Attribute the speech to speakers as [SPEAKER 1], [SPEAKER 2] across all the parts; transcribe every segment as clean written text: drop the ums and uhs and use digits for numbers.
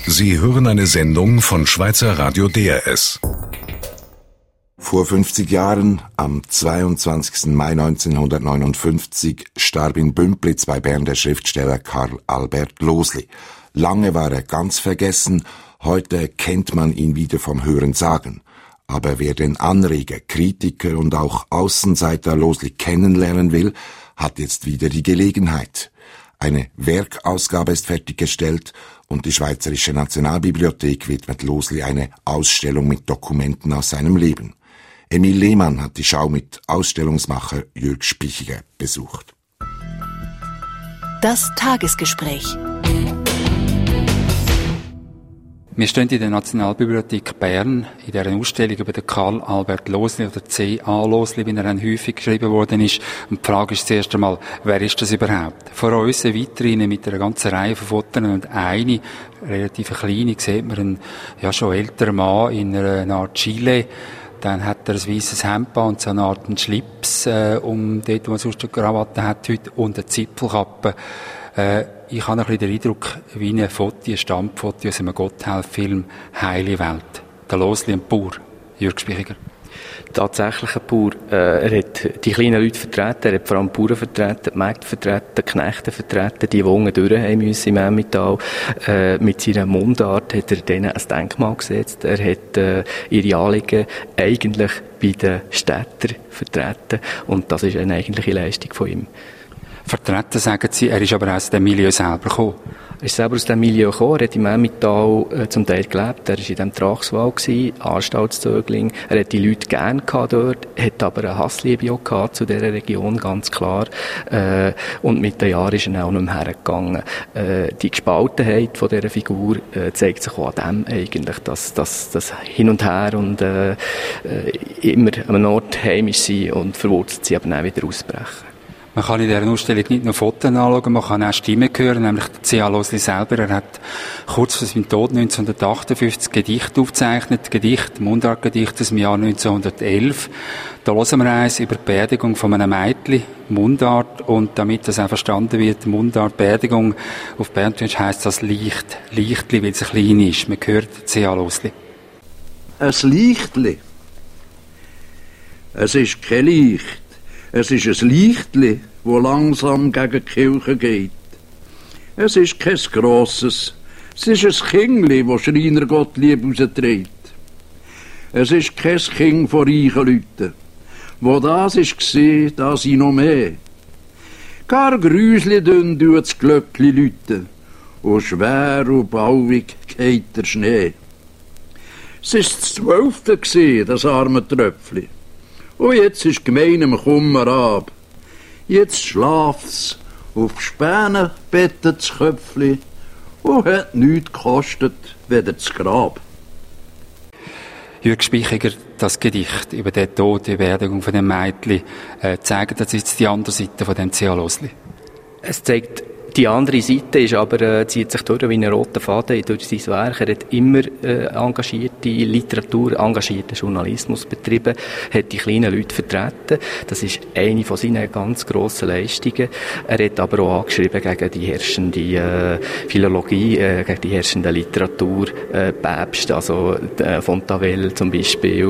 [SPEAKER 1] Sie hören eine Sendung von Schweizer Radio DRS.
[SPEAKER 2] Vor 50 Jahren, am 22. Mai 1959, starb in Bümpliz bei Bern der Schriftsteller Karl Albert Loosli. Lange war er ganz vergessen, heute kennt man ihn wieder vom Hörensagen. Aber wer den Anreger, Kritiker und auch Außenseiter Loosli kennenlernen will, hat jetzt wieder die Gelegenheit. Eine Werkausgabe ist fertiggestellt und die Schweizerische Nationalbibliothek widmet Loosli eine Ausstellung mit Dokumenten aus seinem Leben. Emil Lehmann hat die Schau mit Ausstellungsmacher Jürg Spichiger besucht.
[SPEAKER 3] Das Tagesgespräch.
[SPEAKER 4] Wir stehen in der Nationalbibliothek Bern in dieser Ausstellung über den Karl Albert Loosli oder C.A. Loosli, wie er dann häufig geschrieben worden ist. Und die Frage ist zuerst einmal, wer ist das überhaupt? Vor uns eine Vitrine mit einer ganzen Reihe von Fotos und eine, relativ kleine, sieht man einen schon älteren Mann in einer Art Gilet. Dann hat er ein weisses Hemd und so eine Art einen Schlips dort, wo er sonst eine Krawatte hat heute, und eine Zipfelkappe. Ich habe ein bisschen den Eindruck, wie ein Stammfoto aus einem Gotthelf-Film «Heile Welt». Der Loosli, ein Bauer. Jürg Spichiger.
[SPEAKER 5] Tatsächlich ein Bauer. Er hat die kleinen Leute vertreten, er hat vor allem die Bauern vertreten, die Mägde vertreten, die Knechte vertreten, die unten durch haben müssen im Emmental. Mit seiner Mundart hat er denen ein Denkmal gesetzt. Er hat ihre Anliegen eigentlich bei den Städtern vertreten. Und das ist eine eigentliche Leistung von ihm.
[SPEAKER 4] Vertreten, sagen Sie, er ist aber aus dem Milieu selber gekommen.
[SPEAKER 5] Er ist selber aus diesem Milieu gekommen, er hat im Emmental zum Teil gelebt, er war in diesem Trachswald, Anstaltszögling, er hat die Leute gerne gehabt dort, hat aber eine Hassliebe auch gehabt zu dieser Region, ganz klar, und mit den Jahren ist er auch nicht mehr hergegangen. Die Gespaltenheit von dieser Figur zeigt sich auch an dem eigentlich, dass das hin und her und immer an einem Ort heimisch sein und verwurzelt sein, aber dann wieder ausbrechen.
[SPEAKER 4] Man kann in dieser Ausstellung nicht nur Fotos anschauen, man kann auch Stimmen hören, nämlich C.A. Loosli selber. Er hat kurz vor seinem Tod 1958 Gedichte aufgezeichnet, Mundartgedichte aus dem Jahr 1911. Da hören wir eins über die Beerdigung von einem Mädchen, Mundart, und damit das auch verstanden wird, Mundart, Beerdigung, auf Berndeutsch heisst das Leichtli, weil es klein ist. Man hört C.A. Loosli.
[SPEAKER 6] Ein Leichtli. Es ist kein Licht. Es ist ein Lichtli, das langsam gegen die Kirche geht. Es ist kein grosses. Es ist ein Kindli, das Schreiner Gottlieb rausträgt. Es ist kein Kind von reichen Leuten. Wo das war, da sind noch mehr. Gar Grüsli dünn tut das Glöckli läuten. Und schwer und bauig geht der Schnee. Es war das 12. das arme Tröpfli. Und jetzt ist gemeinem Kummer ab. Jetzt schlaft's auf Späne, bettet das Köpfli und hat nichts gekostet, weder das Grab.
[SPEAKER 4] Jürg Spichiger, das Gedicht über den Tod, die Beerdigung von dem Mädchen, zeigt das jetzt die andere Seite von dem C.A. Loosli?
[SPEAKER 5] Es zeigt die andere Seite, ist aber, zieht sich durch wie ein roter Faden durch sein Werk. Er hat immer engagierte Literatur, engagierten Journalismus betrieben, hat die kleinen Leute vertreten. Das ist eine von seinen ganz grossen Leistungen. Er hat aber auch angeschrieben gegen die herrschende Philologie, gegen die herrschende Literatur, Päpste, also Fontavel zum Beispiel,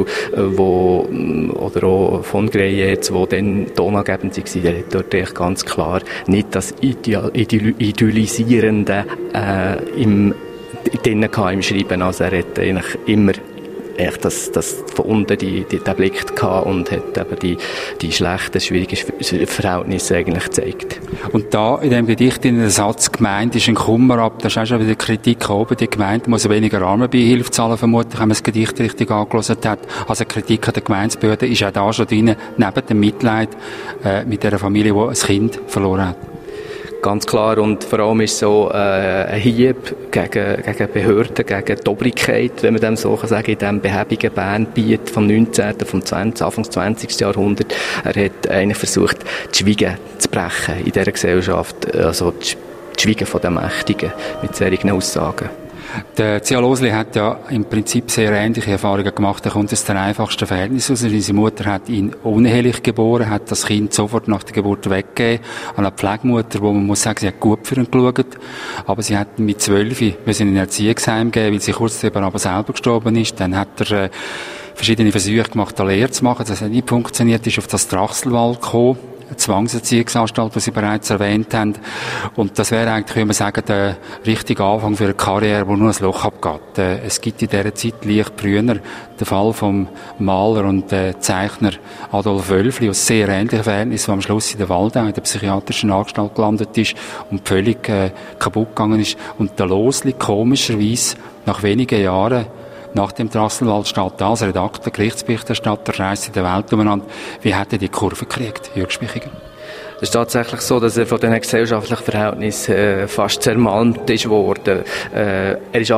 [SPEAKER 5] oder auch von Greyetz, wo dann tonangebend war. Er hat dort echt ganz klar nicht das Idealisierende im Schreiben. Also er hat eigentlich immer das von unten den Blick gehabt und hat eben die schlechten, schwierigen Verhältnisse eigentlich gezeigt.
[SPEAKER 4] Und da in dem Gedicht in einem Satz gemeint ist ein Kummer ab, da ist auch schon wieder Kritik oben, die Gemeinde muss weniger Armenbeihilfe zahlen, vermutlich, wenn man das Gedicht richtig angehört hat. Also Kritik an der Gemeindebehörde ist auch da schon drin, neben dem Mitleid mit der Familie, die ein Kind verloren hat.
[SPEAKER 5] Ganz klar, und vor allem ist so ein Hieb gegen Behörden, gegen die Obrigkeit, wenn man dem so sagen kann, in diesem behäbigen Bernbiet vom 19., vom 20., Anfang des 20. Jahrhunderts. Er hat eigentlich versucht, die Schwiegen zu brechen in dieser Gesellschaft, also die Schwiegen von den Mächtigen mit solchen Aussagen.
[SPEAKER 4] Der C.A. Losli hat ja im Prinzip sehr ähnliche Erfahrungen gemacht. Er kommt aus den einfachsten Verhältnissen aus. Seine Mutter hat ihn unehelich geboren, hat das Kind sofort nach der Geburt weggegeben an eine Pflegemutter, wo man muss sagen, sie hat gut für ihn geschaut. Aber sie hat ihn mit 12 in ein Erziehungsheim gegeben, weil sie kurz darüber aber selber gestorben ist. Dann hat er verschiedene Versuche gemacht, eine Lehre zu machen. Das hat nicht funktioniert, ist auf das Trachselwald gekommen. Eine Zwangserziehungsanstalt, die Sie bereits erwähnt haben. Und das wäre eigentlich, würde man sagen, der richtige Anfang für eine Karriere, wo nur ein Loch abgeht. Es gibt in dieser Zeit leicht früher den Fall vom Maler und Zeichner Adolf Wölfli aus sehr ähnlichen Verhältnissen, der am Schluss in der Waldau in der psychiatrischen Anstalt gelandet ist und völlig kaputt gegangen ist. Und der Losli, komischerweise, nach wenigen Jahren, nach dem Trachselwald steht als Redakteur, Gerichtsberichterstatter, reist in der Welt umeinander. Wie hat er die Kurve gekriegt, Jürg Spichiger?
[SPEAKER 5] Es ist tatsächlich so, dass er von diesen gesellschaftlichen Verhältnissen fast zermalmt ist worden. Er ist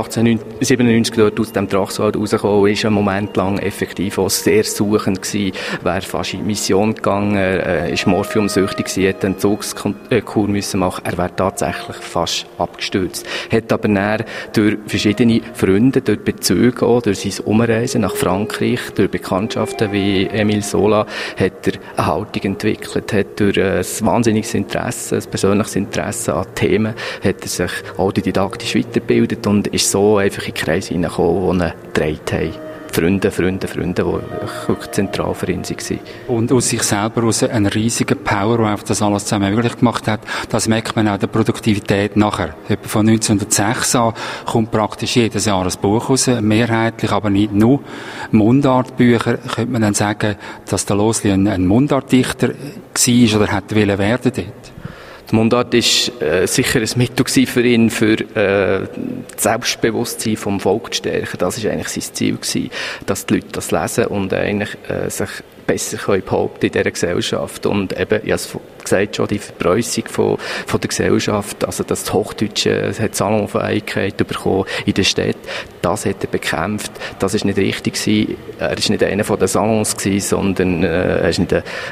[SPEAKER 5] 1897 dort aus dem Trachselwald rausgekommen und ist einen Moment lang effektiv auch sehr suchend gewesen. Wäre fast in die Mission gegangen, ist morphiumsüchtig gewesen, hätte eine Entzugskur müssen machen. Er wäre tatsächlich fast abgestürzt. Hat aber dann durch verschiedene Freunde, durch Bezüge auch, durch sein Umreisen nach Frankreich, durch Bekanntschaften wie Émile Zola, hat er eine Haltung entwickelt, hat durch ein wahnsinniges Interesse, ein persönliches Interesse an Themen, hat er sich autodidaktisch weitergebildet und ist so einfach in den Kreis hineingekommen, die ihn getragen haben. Freunde, die wirklich zentral für ihn waren.
[SPEAKER 4] Und aus sich selber aus einer riesigen Power, die auf das alles zusammen möglich gemacht hat, das merkt man auch der Produktivität nachher. Etwa von 1906 an kommt praktisch jedes Jahr ein Buch raus, mehrheitlich, aber nicht nur. Mundartbücher, könnte man dann sagen, dass der Losli ein Mundartdichter war oder hätte werden dort?
[SPEAKER 5] Die Mundart war sicher ein Mittel für ihn, für das Selbstbewusstsein vom Volk zu stärken. Das war eigentlich sein Ziel gewesen, dass die Leute das lesen und eigentlich sich besser behaupten in dieser Gesellschaft. Und eben, ich habe es gesagt schon, die Verpreussung von der Gesellschaft, also das Hochdeutsche hat Salonfähigkeit bekommen in der Stadt, das hat er bekämpft. Das ist nicht richtig gewesen. Er war nicht einer von den Salons gewesen, sondern er ist nicht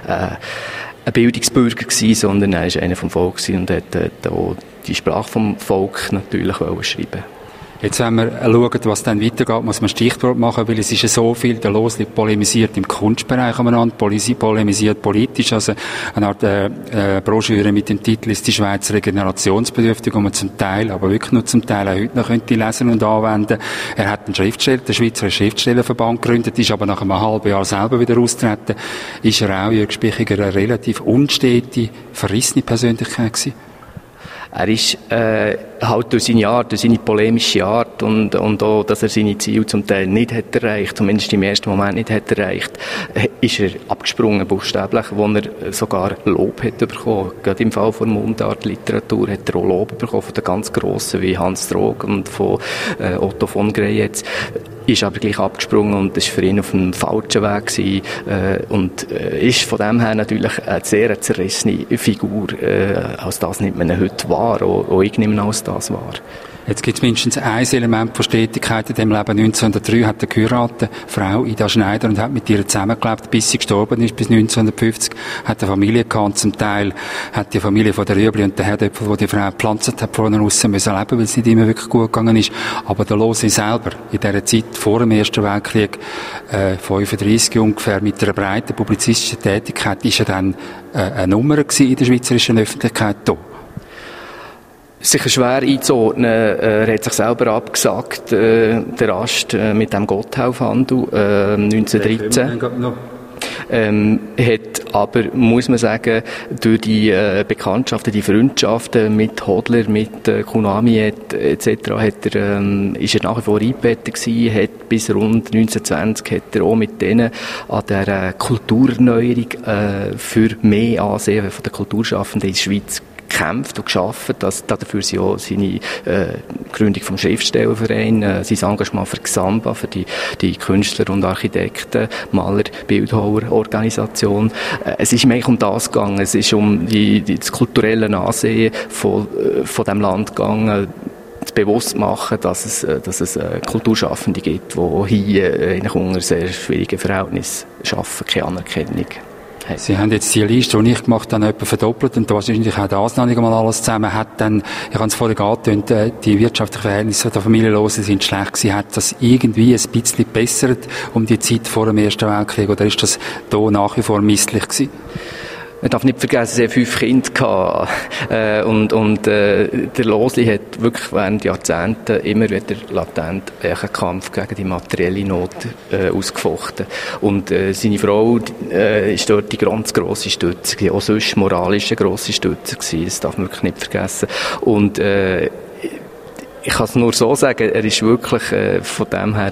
[SPEAKER 5] ein Bildungsbürger gewesen, sondern er war einer vom Volk und hat auch die Sprache vom Volk natürlich schreiben.
[SPEAKER 4] Jetzt, wenn wir schauen, was dann weitergeht, muss man ein Stichwort machen, weil es ist ja so viel, der Losli polemisiert im Kunstbereich umeinander, polemisiert politisch, also eine Art Broschüre mit dem Titel «Ist die Schweiz regenerationsbedürftig?», wo man zum Teil, aber wirklich nur zum Teil auch heute noch könnte lesen und anwenden. Er hat den Schweizer Schriftstellerverband gegründet, ist aber nach einem halben Jahr selber wieder austreten. Ist er auch, Jürg Spichiger, eine relativ unstete, verrissene Persönlichkeit gewesen?
[SPEAKER 5] Er ist halt durch seine Art, durch seine polemische Art und auch, dass er seine Ziele zum Teil nicht hat erreicht, zumindest im ersten Moment nicht hat erreicht, ist er abgesprungen, buchstäblich, wo er sogar Lob hat bekommen. Gerade im Fall von Mundartliteratur hat er auch Lob bekommen von den ganz Grossen wie Hans Droog und von Otto von Greyetz. Ist aber gleich abgesprungen und ist für ihn auf einem falschen Weg gewesen, und ist von dem her natürlich eine sehr zerrissene Figur. Als das nimmt man ihn heute wahr, auch ich nehme ihn als das wahr.
[SPEAKER 4] Jetzt gibt es mindestens ein Element von Stetigkeit in dem Leben. 1903 hat er geheiratet, Frau Ida Schneider, und hat mit ihr zusammengelebt, bis sie gestorben ist, bis 1950. Hat eine Familie gehabt, und zum Teil hat die Familie von der Rüebli und der Herdöpfel, die die Frau gepflanzt hat, vorne aussen müssen leben, weil es nicht immer wirklich gut gegangen ist. Aber der Losli selber, in dieser Zeit vor dem Ersten Weltkrieg, 35 ungefähr, mit einer breiten publizistischen Tätigkeit, ist er dann eine Nummer gewesen in der schweizerischen Öffentlichkeit da.
[SPEAKER 5] Sicher schwer einzuordnen. Er hat sich selber abgesagt, der Ast mit dem Gotthelf-Handel 1913. Hat aber, muss man sagen, durch die Bekanntschaften, die Freundschaften mit Hodler, mit Kunami etc. Ist er nach wie vor eingebettet gewesen, hat bis rund 1920 hat er auch mit denen an der Kulturerneuerung für mehr Ansehen von den Kulturschaffenden in der Schweiz gekämpft und geschaffen, dafür sie auch seine Gründung vom Schriftstellerverein, sein Engagement für Xamba, für die Künstler und Architekten, Maler, Bildhauerorganisation. Es ist mir eigentlich um das gegangen, es ist um das kulturelle Ansehen von dem Land gegangen, bewusst machen, dass es Kulturschaffende gibt, die hier eigentlich unter sehr schwierigen Verhältnissen arbeiten, keine Anerkennung hat.
[SPEAKER 4] Sie haben jetzt die Liste, die ich gemacht habe, etwa verdoppelt und wahrscheinlich auch das noch nicht einmal alles zusammen. Hat dann, ich habe es vorhin angetönt, die wirtschaftlichen Verhältnisse der Familienlosen sind schlecht gewesen. Hat das irgendwie ein bisschen gebessert um die Zeit vor dem Ersten Weltkrieg oder ist das hier nach wie vor misslich gewesen?
[SPEAKER 5] Man darf nicht vergessen, sie haben 5 Kinder gehabt. Der Losli hat wirklich während Jahrzehnten immer wieder latent einen Kampf gegen die materielle Not ausgefochten. Und seine Frau ist dort die ganz grosse Stütze gewesen, auch sonst moralisch eine grosse Stütze gewesen. Das darf man wirklich nicht vergessen. Und ich kann es nur so sagen, er ist wirklich von dem her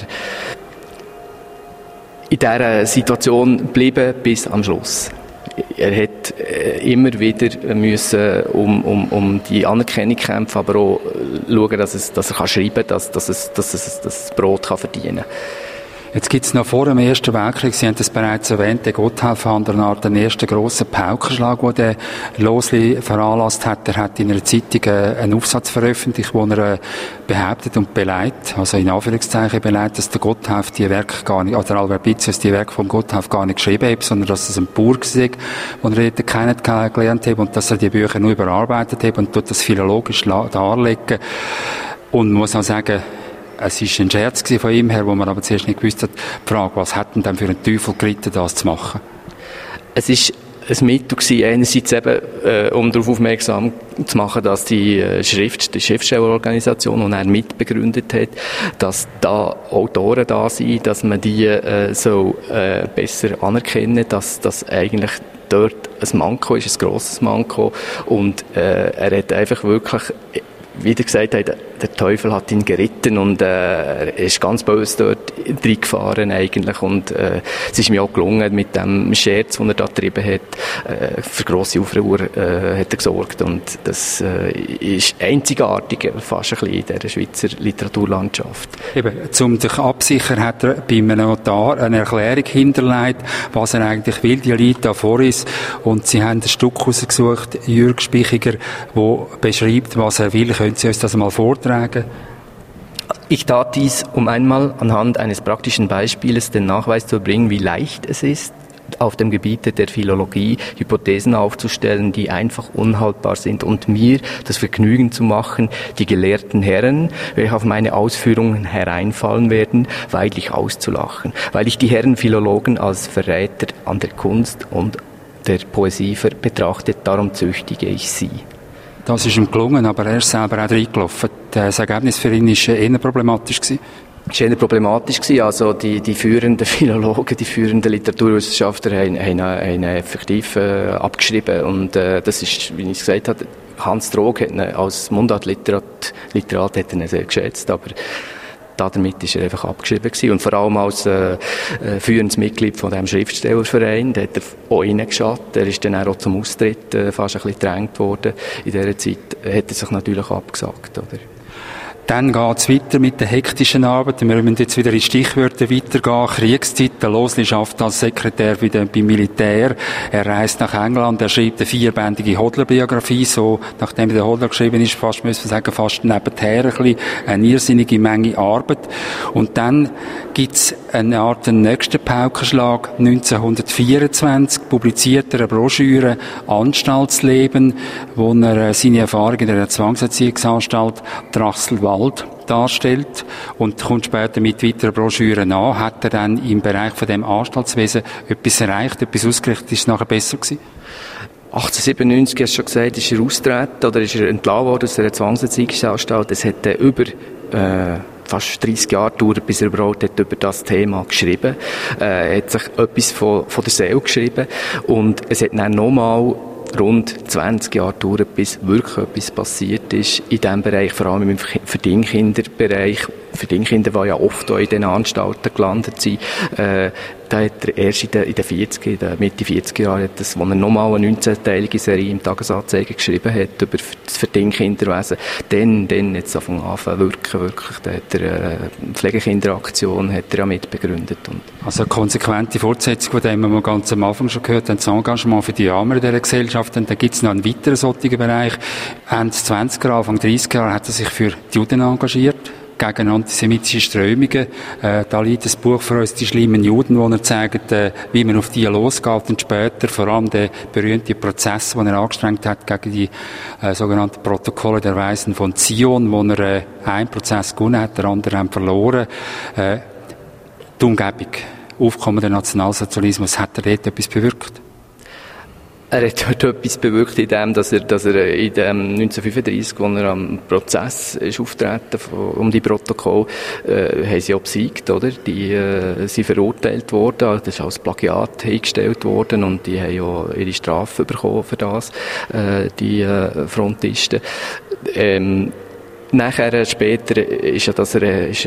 [SPEAKER 5] in dieser Situation geblieben bis am Schluss. Er hat immer wieder müssen um die Anerkennung kämpfen, aber auch schauen, dass er schreiben kann, dass er das Brot verdienen kann.
[SPEAKER 4] Jetzt gibt es noch vor dem Ersten Weltkrieg, Sie haben das bereits erwähnt, der Gotthelf van der Naert, den ersten grossen Paukenschlag, den der Losli veranlasst hat. Er hat in einer Zeitung einen Aufsatz veröffentlicht, wo er behauptet und beleidigt, also in Anführungszeichen beleidigt, dass der Gotthelf die Werke gar nicht, oder Albert Bitzius die Werke vom Gotthelf gar nicht geschrieben hat, sondern dass es ein Bauer war, den er dort kennengelernt hat und dass er die Bücher nur überarbeitet hat und dort das philologisch darlegen. Und man muss auch sagen, es war ein Scherz von ihm her, wo man aber zuerst nicht gewusst hat, die Frage, was hat denn dann für einen Teufel geritten, das zu machen?
[SPEAKER 5] Es war ein Mittel gewesen, einerseits eben, um darauf aufmerksam zu machen, dass die Schriftstellerorganisation, die er mitbegründet hat, dass da Autoren da sind, dass man die besser anerkennen, dass das eigentlich dort ein Manko ist, ein grosses Manko. Und er hat einfach wirklich, wie er gesagt hat, der Teufel hat ihn geritten und er ist ganz böse dort reingefahren eigentlich und es ist mir auch gelungen, mit dem Scherz, den er da getrieben hat, für grosse Aufruhr hat er gesorgt und das ist einzigartig fast ein bisschen in dieser Schweizer Literaturlandschaft.
[SPEAKER 4] Eben, um sich absichern, hat er bei einem Notar eine Erklärung hinterlegt, was er eigentlich will, die Leute da vor uns, und sie haben ein Stück rausgesucht, Jürg Spichiger, wo beschreibt, was er will. Können Sie uns das mal vortragen?
[SPEAKER 5] Ich tat dies, um einmal anhand eines praktischen Beispieles den Nachweis zu erbringen, wie leicht es ist, auf dem Gebiet der Philologie Hypothesen aufzustellen, die einfach unhaltbar sind und mir das Vergnügen zu machen, die gelehrten Herren, welche auf meine Ausführungen hereinfallen werden, weidlich auszulachen, weil ich die Herren Philologen als Verräter an der Kunst und der Poesie betrachtet, darum züchtige ich sie.
[SPEAKER 4] Das ist ihm gelungen, aber er ist selber auch reingelaufen. Das Ergebnis für ihn war eher problematisch gewesen.
[SPEAKER 5] Es war eher problematisch gewesen. Also die führenden Philologen, die führenden Literaturwissenschaftler haben ihn effektiv abgeschrieben. Und das ist, wie ich es gesagt habe, Hans Droog hat ihn als Mundart-Literat hat ihn sehr geschätzt, aber damit ist er einfach abgeschrieben gewesen. Und vor allem als führendes Mitglied von diesem Schriftstellerverein, da hat er auch reingeschaut. Er ist dann auch zum Austritt fast ein bisschen gedrängt worden. In dieser Zeit hat er sich natürlich abgesagt, oder?
[SPEAKER 4] Dann geht's weiter mit der hektischen Arbeit. Wir müssen jetzt wieder in Stichwörter weitergehen. Kriegszeit. Der Losli schafft als Sekretär wieder beim Militär. Er reist nach England. Er schreibt eine 4-bändige Hodler-Biografie. So, nachdem der Hodler geschrieben ist, fast, müssen wir sagen, fast nebenher ein bisschen. Eine irrsinnige Menge Arbeit. Und dann gibt's eine Art nächsten Paukenschlag. 1924 publiziert er eine Broschüre Anstaltsleben, wo er seine Erfahrungen in der Zwangserziehungsanstalt Drachselwald darstellt und kommt später mit weiteren Broschüren an. Hat er dann im Bereich von dem Anstaltswesen etwas erreicht, etwas ausgerichtet? Ist es nachher besser gewesen?
[SPEAKER 5] 1897, hast du schon gesagt, ist er austreten oder ist er entlassen worden aus der Zwangserziehungsanstalt. Es hat über fast 30 Jahre gedauert, bis er überhaupt über das Thema geschrieben. Er hat sich etwas von der Seele geschrieben und es hat dann nochmal rund 20 Jahre gedauert, bis wirklich etwas passiert ist in diesem Bereich, vor allem im Verdingkinderbereich. Verdingkinder, die ja oft auch in diesen Anstalten gelandet sind. Da hat er erst in den Mitte 40er Jahren, wo er nochmal eine 19-teilige Serie im Tagesanzeiger geschrieben hat über das Verdingkinderwesen. Dann jetzt anfangen wirklich. Da hat er Pflegekinderaktion hat er ja mitbegründet.
[SPEAKER 4] Also eine konsequente Fortsetzung, von dem wir ganz am Anfang schon gehört haben, das Engagement für die Armen in dieser Gesellschaft. Und dann gibt es noch einen weiteren solchen Bereich. Ende 20er, Anfang 30er Jahre hat er sich für die Juden engagiert. gegen antisemitische Strömungen. Da liegt das Buch für uns, die schlimmen Juden, wo er zeigt, wie man auf die losgeht und später vor allem der berühmte Prozess, den er angestrengt hat gegen die sogenannten Protokolle der Weisen von Zion, wo er einen Prozess gewonnen hat, der andere haben verloren. Die Umgebung, Aufkommen der Nationalsozialismus, hat er dort etwas bewirkt?
[SPEAKER 5] Er hat dort etwas bewirkt in dem, dass er in dem 1935, als er am Prozess ist auftreten um die Protokolle, haben sie auch besiegt, oder? Die sind verurteilt worden, das ist als Plagiat eingestellt worden und die haben ja ihre Strafe bekommen für das, die Frontisten. Nachher, später, ist das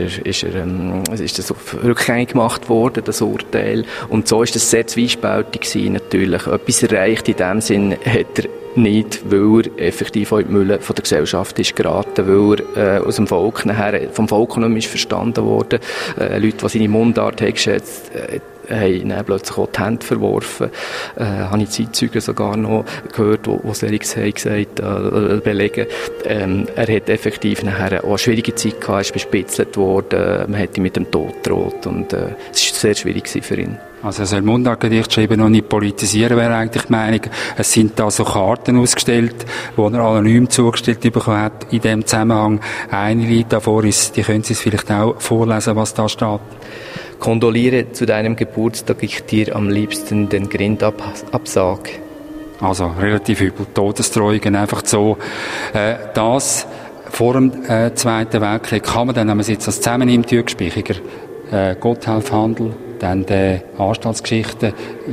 [SPEAKER 5] rückgängig gemacht worden, das Urteil. Und so ist das sehr zwiespältig gewesen, natürlich. Etwas erreicht in dem Sinn hat er nicht, weil er effektiv auch in die Mülle von der Gesellschaft ist geraten, weil er aus dem Volk nachher, vom Volk nicht mehr ist verstanden worden. Leute, die seine Mundart haben geschätzt, haben dann plötzlich auch die Hände verworfen. Habe ich Zeitzeugen sogar noch gehört, die solches haben gesagt, belegen. Er hat effektiv nachher auch eine schwierige Zeit gehabt, er ist bespitzelt worden, man hat ihn mit dem Tod gedroht und es war sehr schwierig für ihn.
[SPEAKER 4] Also er soll Mundartgedicht schreiben und nicht politisieren, wäre eigentlich die Meinung. Es sind da so Karten ausgestellt, die er anonym zugestellt bekommen hat. In dem Zusammenhang eine liegt davor, die können Sie es vielleicht auch vorlesen, was da steht.
[SPEAKER 5] Kondoliere zu deinem Geburtstag, ich dir am liebsten den Grind absag.
[SPEAKER 4] Also relativ übel, Todesdrohungen, einfach so. Das vor dem Zweiten Weltkrieg kann man dann, wenn man es jetzt als zusammennimmt, Jürgspeichiger, Gotthelf Handel, dann die Anstaltsgeschichten,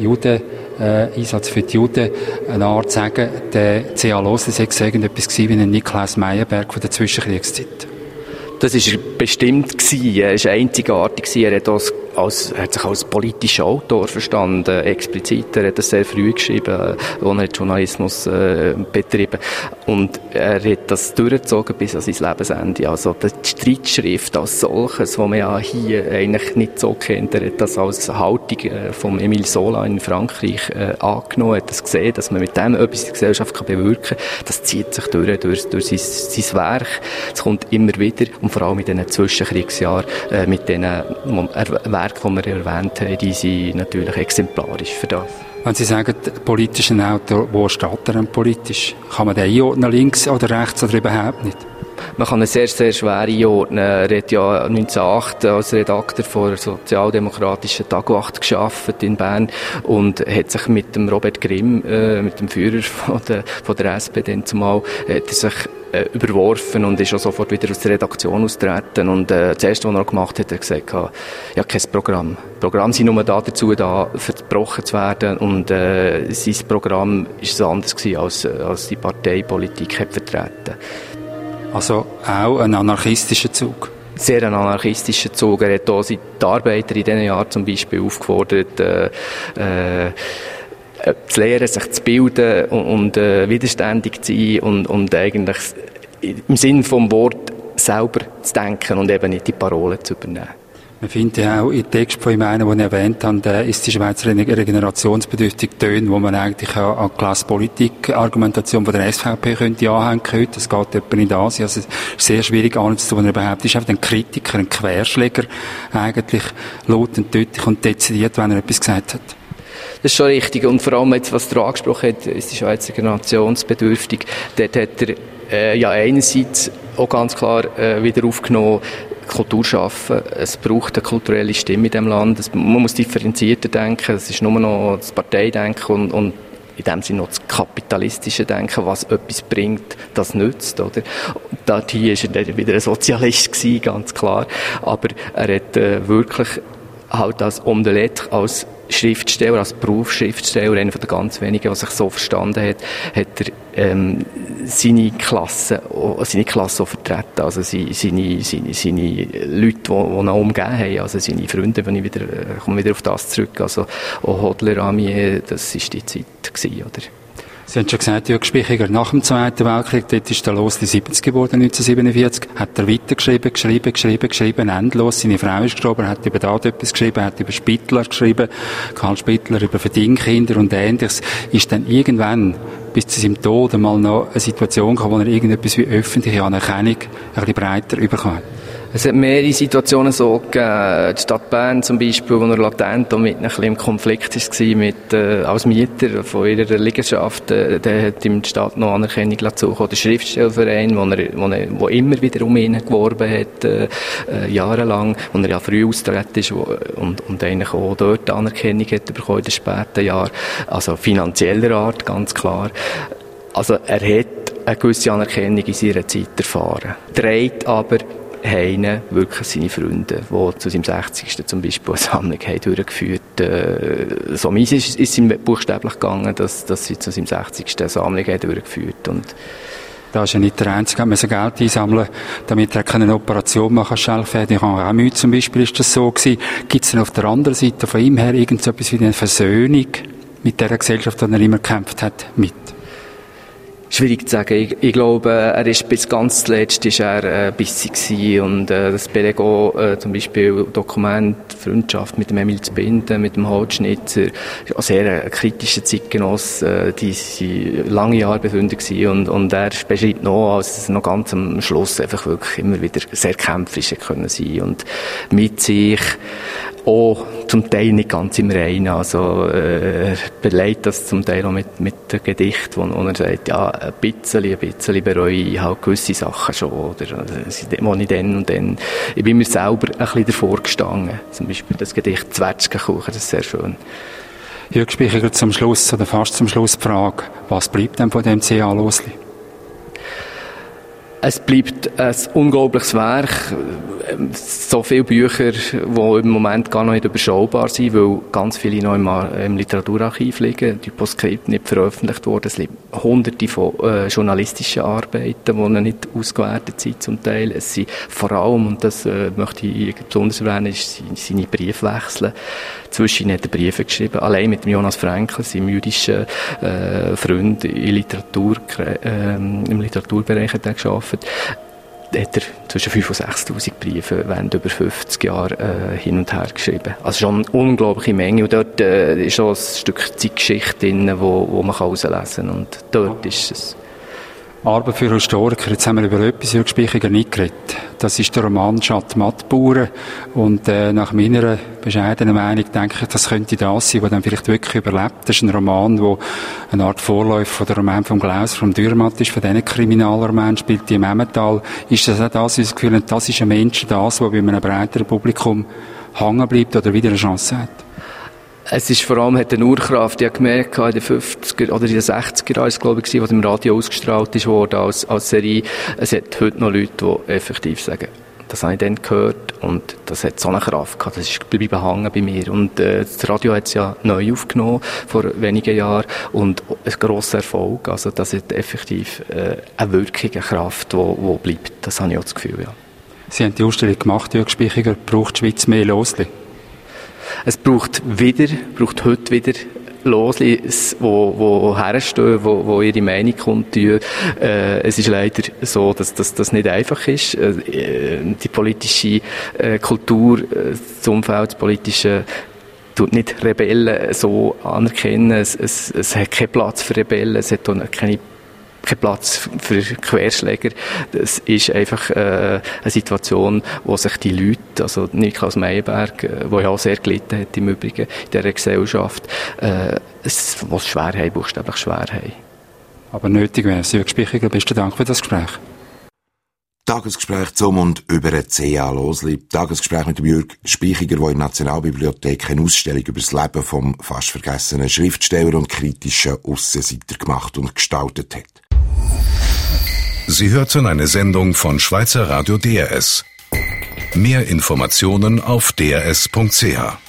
[SPEAKER 4] Einsatz für die Juden, eine Art sagen, der C.A. Losli sei irgendetwas gewesen wie ein Niklaus Meyerberg von der Zwischenkriegszeit.
[SPEAKER 5] Das war bestimmt gewesen. Er war einzigartig gewesen. Er hat sich als politischer Autor verstanden, explizit. Er hat das sehr früh geschrieben, als er Journalismus betrieben. Und er hat das durchgezogen bis an sein Lebensende. Also die Streitschrift als solches, die man ja hier eigentlich nicht so kennt, er hat das als Haltung von Émile Zola in Frankreich angenommen, hat das gesehen, dass man mit dem etwas in der Gesellschaft bewirken kann. Das zieht sich durch sein Werk. Es kommt immer wieder, und vor allem in diesen Zwischenkriegsjahren, mit diesen Werken, die wir erwähnt haben, die sind natürlich exemplarisch für das.
[SPEAKER 4] Wenn Sie sagen, politischer Autor, wo steht er denn politisch? Kann man den einordnen, links oder rechts oder überhaupt nicht?
[SPEAKER 5] Man kann ihn sehr, sehr schwer einordnen. Er hat ja 1908 als Redakteur der sozialdemokratischen Tagwacht gearbeitet in Bern und hat sich mit dem Robert Grimm, mit dem Führer von der SP dann zumal, hat er sich überworfen und ist auch sofort wieder aus der Redaktion austreten. Und das Erste, was er gemacht hat, hat er gesagt, ja, kein Programm. Programme sind nur dazu da, verbrochen zu werden. Und sein Programm war anders gewesen, als die Parteipolitik hat vertreten.
[SPEAKER 4] Also auch ein anarchistischer Zug?
[SPEAKER 5] Sehr ein anarchistischer Zug. Er hat auch die Arbeiter in diesen Jahren zum Beispiel aufgefordert, zu lernen, sich zu bilden und widerständig zu sein und eigentlich im Sinn vom Wort selber zu denken und eben nicht die Parolen zu übernehmen.
[SPEAKER 4] Man findet ja auch im Text von ihm einen, den ich erwähnt habe, ist die Schweizer regenerationsbedürftig Töne, wo man eigentlich auch an die Klasspolitik-Argumentation von der SVP könnte anhängen könnte. Das geht etwa in Asien. Also es ist sehr schwierig anzutun, wenn er behauptet, ist einfach ein Kritiker, ein Querschläger, eigentlich laut und deutlich und dezidiert, wenn er etwas gesagt hat.
[SPEAKER 5] Das ist schon richtig. Und vor allem jetzt, was du angesprochen hast, ist die Schweizer regenerationsbedürftig. Dort hat er ja einerseits auch ganz klar wieder aufgenommen, Kultur schaffen. Es braucht eine kulturelle Stimme in diesem Land. Man muss differenzierter denken. Es ist nur noch das Parteidenken und in dem Sinne noch das kapitalistische Denken, was etwas bringt, das nützt, oder? Dort hier war er wieder ein Sozialist gewesen, ganz klar. Aber er hat wirklich halt als Omelette, als Schriftsteller, als Berufsschriftsteller, einer der ganz wenigen, der sich so verstanden hat, hat er seine Klasse auch vertreten, also seine Leute, die ihn umgeben haben, also seine Freunde, ich komme wieder auf das zurück, also auch Hodler, Amier, das war die Zeit gewesen, oder?
[SPEAKER 4] Sie haben schon gesagt, Jürg Speichiger, nach dem Zweiten Weltkrieg, dort ist der Losli 70 geworden, 1947, hat er weitergeschrieben, endlos. Seine Frau ist gestorben, er hat über das etwas geschrieben, er hat über Spittler geschrieben, Karl Spittler, über Verdingkinder und Ähnliches. Ist dann irgendwann, bis zu seinem Tod, einmal noch eine Situation gekommen, wo er irgendetwas wie öffentliche Anerkennung ein bisschen breiter bekommen hat?
[SPEAKER 5] Es hat mehrere Situationen so gegeben. Die Stadt Bern zum Beispiel, wo er latent auch mit ein bisschen im Konflikt war mit, als Mieter von ihrer Liegenschaft, der hat ihm die Stadt noch Anerkennung zugekommen. Der Schriftstellerverein, wo immer wieder um ihn geworben hat, jahrelang, wo er ja früh austreten ist und eigentlich auch dort Anerkennung hat bekommen in den späten Jahren. Also finanzieller Art, ganz klar. Also er hat eine gewisse Anerkennung in seiner Zeit erfahren. Trägt aber heine wirklich seine Freunde, die zu seinem 60. zum Beispiel eine Sammlung haben durchgeführt. So mies ist es ihm buchstäblich gegangen, dass sie zu seinem 60. eine Sammlung haben durchgeführt. Und
[SPEAKER 4] da ist ja nicht der Einzige, er musste Geld einsammeln, damit er eine Operation machen kann. Ich habe auch Mühe, zum Beispiel ist das so gewesen. Gibt es denn auf der anderen Seite von ihm her irgendetwas wie eine Versöhnung mit der Gesellschaft, die er immer gekämpft hat, mit?
[SPEAKER 5] Schwierig zu sagen. Ich glaube, er ist bis ganz zuletzt bissig gewesen und das Belego, zum Beispiel Dokument, Freundschaft mit dem Emil Zbinden, mit dem Holzschnitzer, auch sehr kritischer Zeitgenoss, die sind lange Jahre befreundet gewesen und er beschreibt noch, als er noch ganz am Schluss einfach wirklich immer wieder sehr kämpferisch können sein und mit sich auch zum Teil nicht ganz im Reinen, also er beleidigt das zum Teil auch mit dem Gedicht, wo er sagt, ja, ein bisschen bereue ich halt gewisse Sachen schon, oder wo ich dann und dann, ich bin mir selber ein bisschen davor gestanden, zum Beispiel das Gedicht «Zwetschgenkuchen», das ist sehr schön.
[SPEAKER 4] Jürg Spychiger, zum Schluss, oder fast zum Schluss die Frage, was bleibt denn von dem C.A. Losli?
[SPEAKER 5] Es bleibt ein unglaubliches Werk. So viele Bücher, die im Moment gar noch nicht überschaubar sind, weil ganz viele noch im Literaturarchiv liegen, die Postskripte nicht veröffentlicht wurden. Es liegen hunderte von journalistischen Arbeiten, die noch nicht ausgewertet sind zum Teil. Es sind vor allem, und das möchte ich besonders erwähnen, ist seine Briefwechsel. Zwischen hat er Briefe geschrieben, allein mit dem Jonas Frenkel, seinem jüdischen Freund im Literaturbereich hat er gearbeitet. Hat er zwischen 5.000 und 6.000 Briefe während über 50 Jahren hin und her geschrieben. Also schon eine unglaubliche Menge. Und dort ist auch ein Stück Zeitgeschichte drin, wo man herauslesen kann. Und dort ist es.
[SPEAKER 4] Arbeit für Historiker. Jetzt haben wir über etwas Jürg Spychiger nicht geredet. Das ist der Roman «Schatt Mattbauern». Und nach meiner bescheidenen Meinung denke ich, das könnte das sein, was dann vielleicht wirklich überlebt. Das ist ein Roman, der eine Art Vorläufer von der Roman von Glauser, vom Dürrmatt ist, von diesen Kriminalromanen, spielt die im Emmental. Ist das auch das, das Gefühl, das ist ein Mensch, das, der bei einem breiteren Publikum hängen bleibt oder wieder eine Chance hat?
[SPEAKER 5] Es ist vor allem, hat eine Urkraft, ich habe gemerkt, in den 50er oder in den 60er Jahren, glaube ich, was im Radio ausgestrahlt ist worden als Serie. Es hat heute noch Leute, die effektiv sagen, das habe ich dann gehört und das hat so eine Kraft gehabt, das ist geblieben hängen bei mir. Und das Radio hat es ja neu aufgenommen, vor wenigen Jahren, und ein grosser Erfolg. Also das hat effektiv eine Wirkung, eine Kraft, die bleibt. Das habe ich auch das Gefühl, ja.
[SPEAKER 4] Sie haben die Ausstellung gemacht, Jürg Spychiger, braucht die Schweiz mehr Losli?
[SPEAKER 5] Es braucht heute wieder Losli, wo herstehen, wo ihre Meinung kundtun. Es ist leider so, dass das nicht einfach ist. Die politische Kultur, das Umfeld, das politische tut nicht Rebellen so anerkennen. Es hat keinen Platz für Rebellen, es hat auch keinen Platz für Querschläger. Das ist einfach eine Situation, wo sich die Leute, also Niklaus Meyerberg, der ja auch sehr gelitten hat im Übrigen in dieser Gesellschaft, wo es schwer haben, buchstäblich schwer haben. Aber nötig wäre es. Jürg Spychiger, besten Dank für das Gespräch.
[SPEAKER 2] Tagesgespräch zum und über ein C.A. Losli. Tagesgespräch mit dem Jürg Spychiger, der in der Nationalbibliothek eine Ausstellung über das Leben vom fast vergessenen Schriftsteller und kritischen Aussenseiter gemacht und gestaltet hat.
[SPEAKER 1] Sie hörten eine Sendung von Schweizer Radio DRS. Mehr Informationen auf drs.ch.